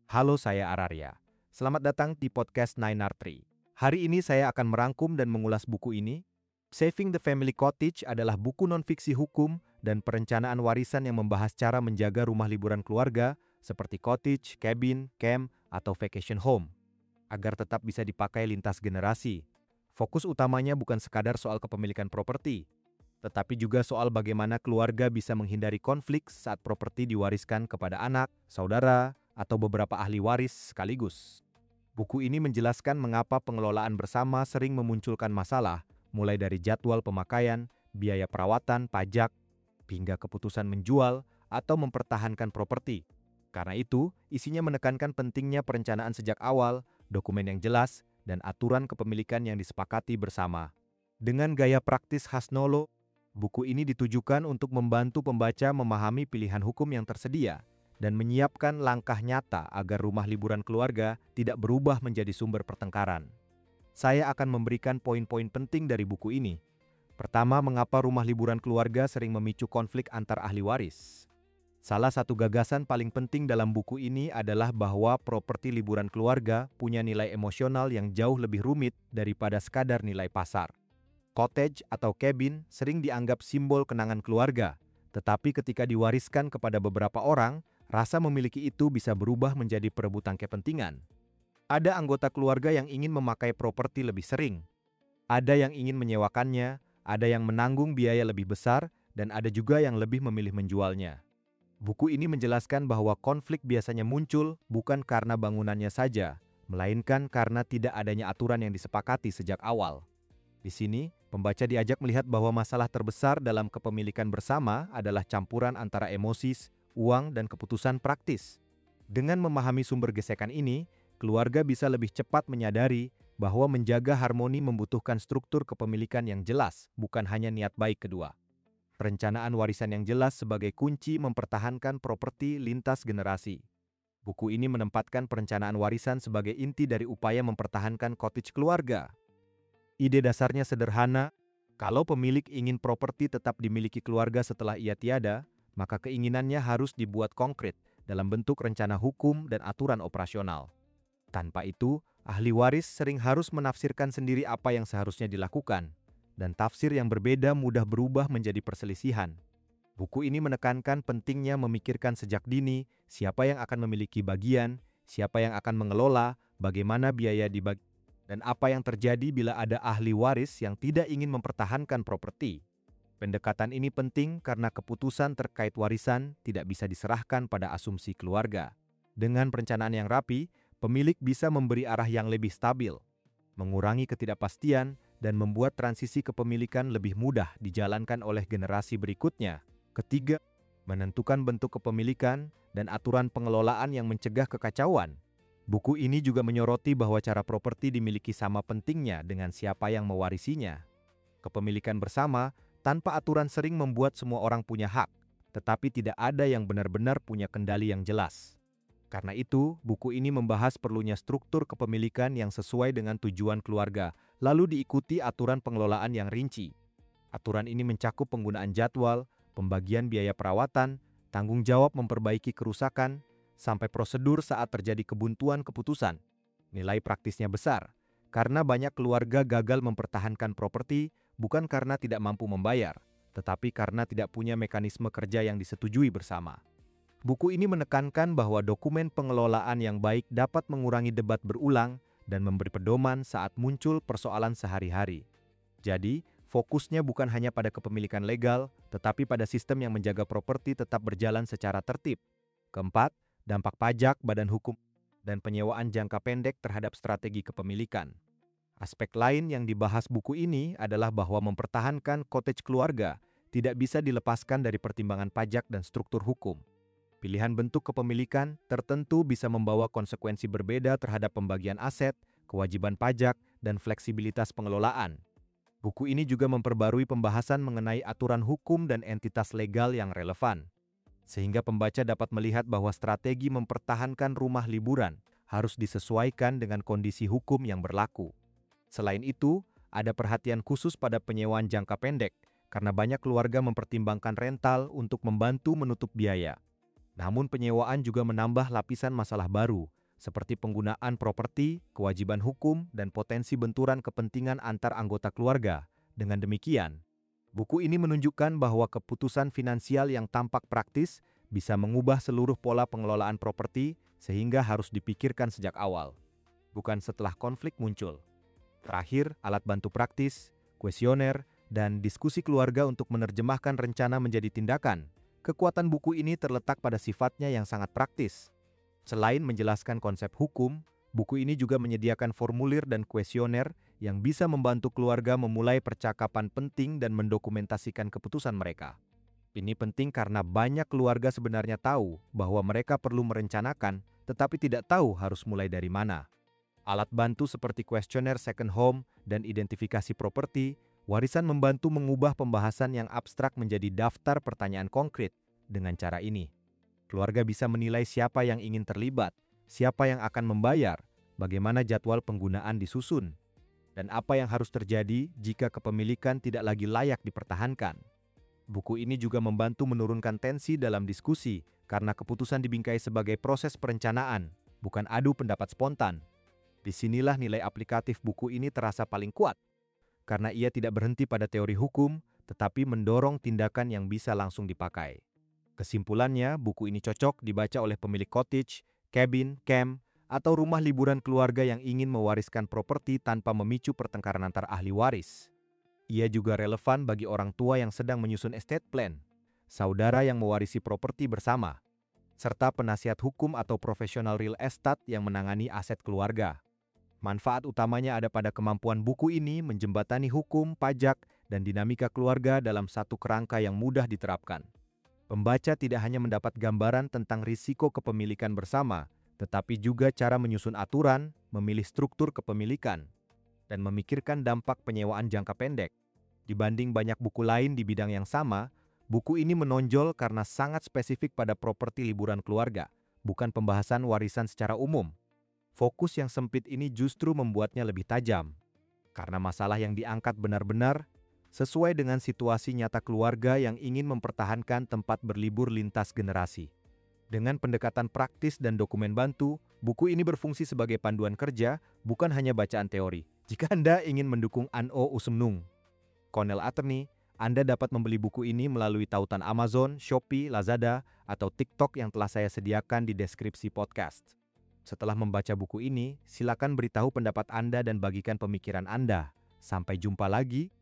Halo, saya Ararya. Selamat datang di podcast 9R3. Hari ini saya akan merangkum dan mengulas buku ini. Saving the Family Cottage adalah buku non-fiksi hukum dan perencanaan warisan yang membahas cara menjaga rumah liburan keluarga seperti cottage, cabin, camp, atau vacation home, agar tetap bisa dipakai lintas generasi. Fokus utamanya bukan sekadar soal kepemilikan properti, tetapi juga soal bagaimana keluarga bisa menghindari konflik saat properti diwariskan kepada anak, saudara, atau beberapa ahli waris sekaligus. Buku ini menjelaskan mengapa pengelolaan bersama sering memunculkan masalah, mulai dari jadwal pemakaian, biaya perawatan, pajak, hingga keputusan menjual atau mempertahankan properti. Karena itu, isinya menekankan pentingnya perencanaan sejak awal, dokumen yang jelas, dan aturan kepemilikan yang disepakati bersama. Dengan gaya praktis khas Nolo, buku ini ditujukan untuk membantu pembaca memahami pilihan hukum yang tersedia dan menyiapkan langkah nyata agar rumah liburan keluarga tidak berubah menjadi sumber pertengkaran. Saya akan memberikan poin-poin penting dari buku ini. Pertama, mengapa rumah liburan keluarga sering memicu konflik antar ahli waris. Salah satu gagasan paling penting dalam buku ini adalah bahwa properti liburan keluarga punya nilai emosional yang jauh lebih rumit daripada sekadar nilai pasar. Cottage atau cabin sering dianggap simbol kenangan keluarga, tetapi ketika diwariskan kepada beberapa orang, rasa memiliki itu bisa berubah menjadi perebutan kepentingan. Ada anggota keluarga yang ingin memakai properti lebih sering. Ada yang ingin menyewakannya, ada yang menanggung biaya lebih besar, dan ada juga yang lebih memilih menjualnya. Buku ini menjelaskan bahwa konflik biasanya muncul bukan karena bangunannya saja, melainkan karena tidak adanya aturan yang disepakati sejak awal. Di sini, pembaca diajak melihat bahwa masalah terbesar dalam kepemilikan bersama adalah campuran antara emosi, uang, dan keputusan praktis. Dengan memahami sumber gesekan ini, keluarga bisa lebih cepat menyadari bahwa menjaga harmoni membutuhkan struktur kepemilikan yang jelas, bukan hanya niat baik kedua. Perencanaan warisan yang jelas sebagai kunci mempertahankan properti lintas generasi. Buku ini menempatkan perencanaan warisan sebagai inti dari upaya mempertahankan cottage keluarga. Ide dasarnya sederhana, kalau pemilik ingin properti tetap dimiliki keluarga setelah ia tiada, maka keinginannya harus dibuat konkret dalam bentuk rencana hukum dan aturan operasional. Tanpa itu, ahli waris sering harus menafsirkan sendiri apa yang seharusnya dilakukan, dan tafsir yang berbeda mudah berubah menjadi perselisihan. Buku ini menekankan pentingnya memikirkan sejak dini siapa yang akan memiliki bagian, siapa yang akan mengelola, bagaimana biaya dibagi, dan apa yang terjadi bila ada ahli waris yang tidak ingin mempertahankan properti. Pendekatan ini penting karena keputusan terkait warisan tidak bisa diserahkan pada asumsi keluarga. Dengan perencanaan yang rapi, pemilik bisa memberi arah yang lebih stabil, mengurangi ketidakpastian, dan membuat transisi kepemilikan lebih mudah dijalankan oleh generasi berikutnya. Ketiga, menentukan bentuk kepemilikan dan aturan pengelolaan yang mencegah kekacauan. Buku ini juga menyoroti bahwa cara properti dimiliki sama pentingnya dengan siapa yang mewarisinya. Kepemilikan bersama tanpa aturan sering membuat semua orang punya hak, tetapi tidak ada yang benar-benar punya kendali yang jelas. Karena itu, buku ini membahas perlunya struktur kepemilikan yang sesuai dengan tujuan keluarga, lalu diikuti aturan pengelolaan yang rinci. Aturan ini mencakup penggunaan jadwal, pembagian biaya perawatan, tanggung jawab memperbaiki kerusakan, sampai prosedur saat terjadi kebuntuan keputusan. Nilai praktisnya besar, karena banyak keluarga gagal mempertahankan properti bukan karena tidak mampu membayar, tetapi karena tidak punya mekanisme kerja yang disetujui bersama. Buku ini menekankan bahwa dokumen pengelolaan yang baik dapat mengurangi debat berulang dan memberi pedoman saat muncul persoalan sehari-hari. Jadi, fokusnya bukan hanya pada kepemilikan legal, tetapi pada sistem yang menjaga properti tetap berjalan secara tertib. Keempat, dampak pajak, badan hukum, dan penyewaan jangka pendek terhadap strategi kepemilikan. Aspek lain yang dibahas buku ini adalah bahwa mempertahankan cottage keluarga tidak bisa dilepaskan dari pertimbangan pajak dan struktur hukum. Pilihan bentuk kepemilikan tertentu bisa membawa konsekuensi berbeda terhadap pembagian aset, kewajiban pajak, dan fleksibilitas pengelolaan. Buku ini juga memperbarui pembahasan mengenai aturan hukum dan entitas legal yang relevan, sehingga pembaca dapat melihat bahwa strategi mempertahankan rumah liburan harus disesuaikan dengan kondisi hukum yang berlaku. Selain itu, ada perhatian khusus pada penyewaan jangka pendek, karena banyak keluarga mempertimbangkan rental untuk membantu menutup biaya. Namun penyewaan juga menambah lapisan masalah baru, seperti penggunaan properti, kewajiban hukum, dan potensi benturan kepentingan antar anggota keluarga. Dengan demikian, buku ini menunjukkan bahwa keputusan finansial yang tampak praktis bisa mengubah seluruh pola pengelolaan properti sehingga harus dipikirkan sejak awal, bukan setelah konflik muncul. Terakhir, alat bantu praktis, kuesioner, dan diskusi keluarga untuk menerjemahkan rencana menjadi tindakan. Kekuatan buku ini terletak pada sifatnya yang sangat praktis. Selain menjelaskan konsep hukum, buku ini juga menyediakan formulir dan kuesioner yang bisa membantu keluarga memulai percakapan penting dan mendokumentasikan keputusan mereka. Ini penting karena banyak keluarga sebenarnya tahu bahwa mereka perlu merencanakan, tetapi tidak tahu harus mulai dari mana. Alat bantu seperti kuesioner second home dan identifikasi properti, warisan membantu mengubah pembahasan yang abstrak menjadi daftar pertanyaan konkret. Dengan cara ini, keluarga bisa menilai siapa yang ingin terlibat, siapa yang akan membayar, bagaimana jadwal penggunaan disusun, dan apa yang harus terjadi jika kepemilikan tidak lagi layak dipertahankan. Buku ini juga membantu menurunkan tensi dalam diskusi karena keputusan dibingkai sebagai proses perencanaan, bukan adu pendapat spontan. Disinilah nilai aplikatif buku ini terasa paling kuat, karena ia tidak berhenti pada teori hukum, tetapi mendorong tindakan yang bisa langsung dipakai. Kesimpulannya, buku ini cocok dibaca oleh pemilik cottage, cabin, camp, atau rumah liburan keluarga yang ingin mewariskan properti tanpa memicu pertengkaran antar ahli waris. Ia juga relevan bagi orang tua yang sedang menyusun estate plan, saudara yang mewarisi properti bersama, serta penasihat hukum atau profesional real estate yang menangani aset keluarga. Manfaat utamanya ada pada kemampuan buku ini menjembatani hukum, pajak, dan dinamika keluarga dalam satu kerangka yang mudah diterapkan. Pembaca tidak hanya mendapat gambaran tentang risiko kepemilikan bersama, tetapi juga cara menyusun aturan, memilih struktur kepemilikan, dan memikirkan dampak penyewaan jangka pendek. Dibanding banyak buku lain di bidang yang sama, buku ini menonjol karena sangat spesifik pada properti liburan keluarga, bukan pembahasan warisan secara umum. Fokus yang sempit ini justru membuatnya lebih tajam, karena masalah yang diangkat benar-benar sesuai dengan situasi nyata keluarga yang ingin mempertahankan tempat berlibur lintas generasi. Dengan pendekatan praktis dan dokumen bantu, buku ini berfungsi sebagai panduan kerja, bukan hanya bacaan teori. Jika Anda ingin mendukung Anno Usmnung, Cornell Attorney, Anda dapat membeli buku ini melalui tautan Amazon, Shopee, Lazada, atau TikTok yang telah saya sediakan di deskripsi podcast. Setelah membaca buku ini, silakan beritahu pendapat Anda dan bagikan pemikiran Anda. Sampai jumpa lagi